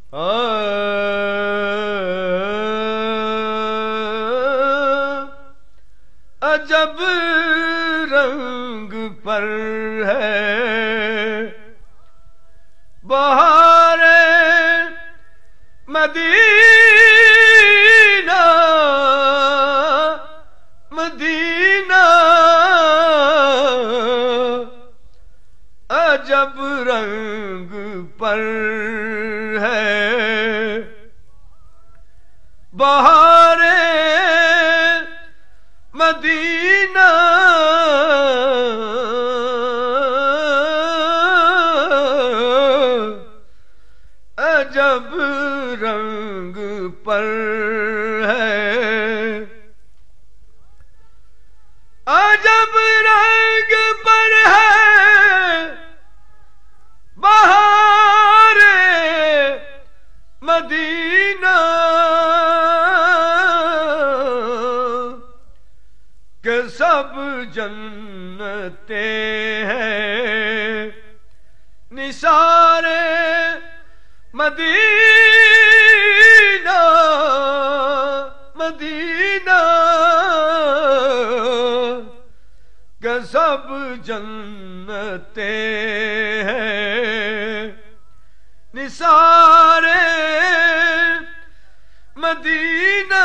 عجب رنگ پر ہے بہار مدینہ مدینہ عجب رنگ پر ہے بہار مدینہ عجب رنگ پر ہے عجب رنگ پر ہے بہار مدینہ کہ سب جنتیں ہیں نثار مدینہ مدینہ کہ سب جنتیں ہیں نثار مدینہ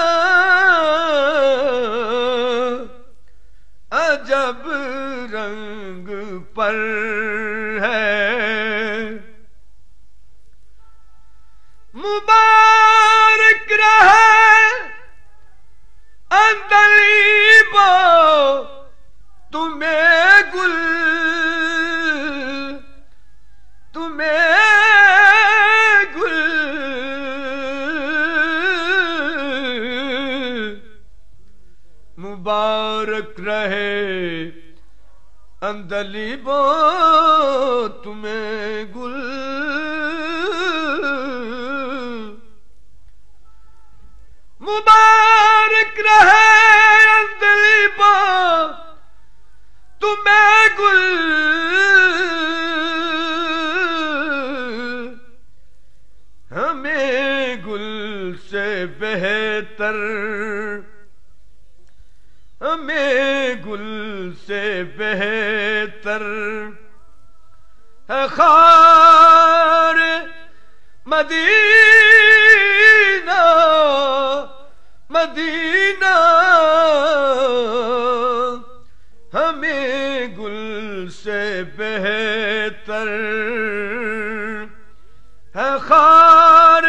عجب رنگ پر ہے مبارک رہے عندلیبا تمہیں گل مبارک رہے عندلیبا تمہیں گل مبارک رہے عندلیبا تمہیں گل ہمیں گل سے بہتر ہمیں گل سے بہتر ہے خار مدینہ مدینہ ہمیں گل سے بہتر ہے خار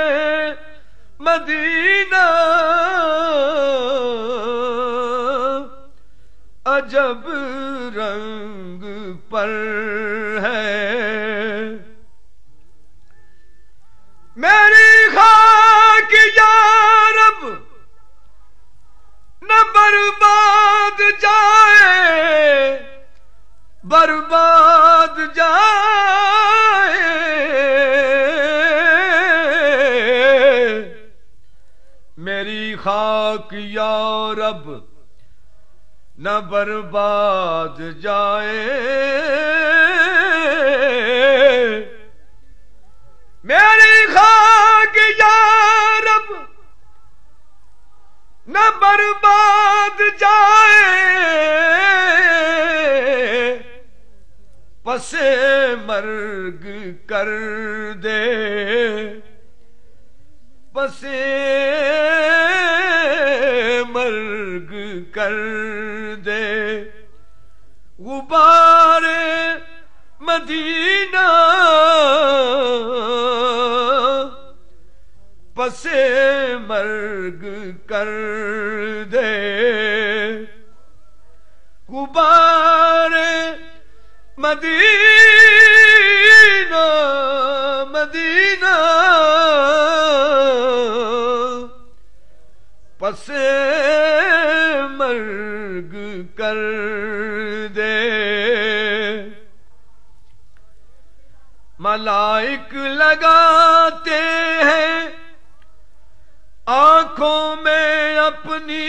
مدینہ عجب رنگ پر ہے میری خاک یا رب نہ برباد جائے برباد جائے میری خاک یا رب نہ برباد جائے میری خاک یا رب نہ برباد جائے پس مرگ کر دے پس مرگ کر دے غبار مدینہ پس مرگ کر دے غبار مدینہ مدینہ پس مرگ کر دے ملائک لگاتے ہیں آنکھوں میں اپنی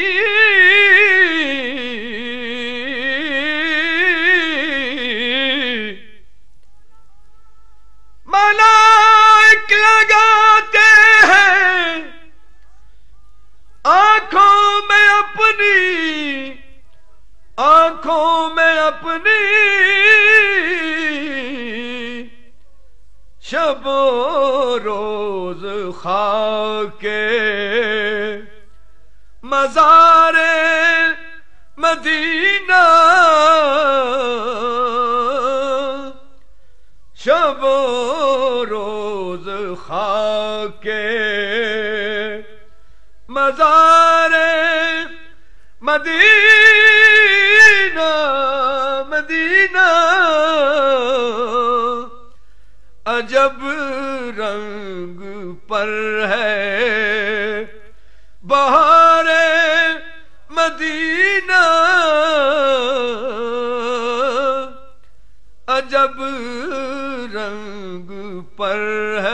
ملائک لگاتے روز خاک مزار مدینہ شب و روز خاک مزار مدینہ مدینہ عجب رنگ پر ہے بہار مدینہ عجب رنگ پر ہے